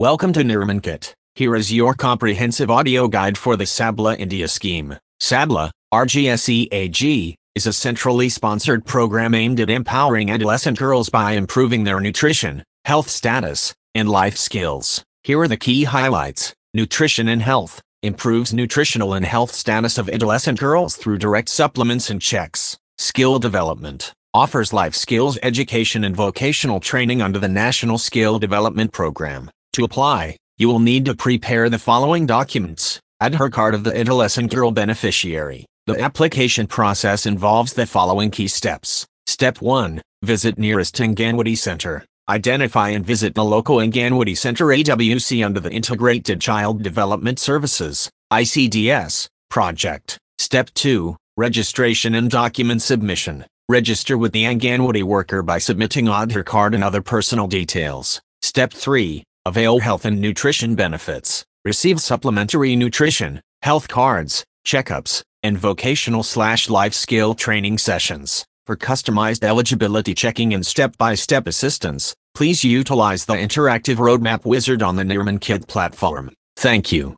Welcome to Nirman Kit. Here is your comprehensive audio guide for the Sabla India scheme. Sabla, RGSEAG, is a centrally sponsored program aimed at empowering adolescent girls by improving their nutrition, health status, and life skills. Here are the key highlights. Nutrition and health improves nutritional and health status of adolescent girls through direct supplements and checks. Skill development offers life skills education and vocational training under the National Skill Development Program. To apply, you will need to prepare the following documents. Aadhaar card of the adolescent girl beneficiary. The application process involves the following key steps. Step 1. Visit nearest Anganwadi Center. Identify and visit the local Anganwadi Center AWC under the Integrated Child Development Services (ICDS) project. Step 2. Registration and document submission. Register with the Anganwadi worker by submitting Aadhaar card and other personal details. Step 3. Avail health and nutrition benefits. Receive supplementary nutrition, health cards, checkups, and vocational/life skill training sessions. For customized eligibility checking and step-by-step assistance, please utilize the interactive roadmap wizard on the Nirman Kit platform. Thank you.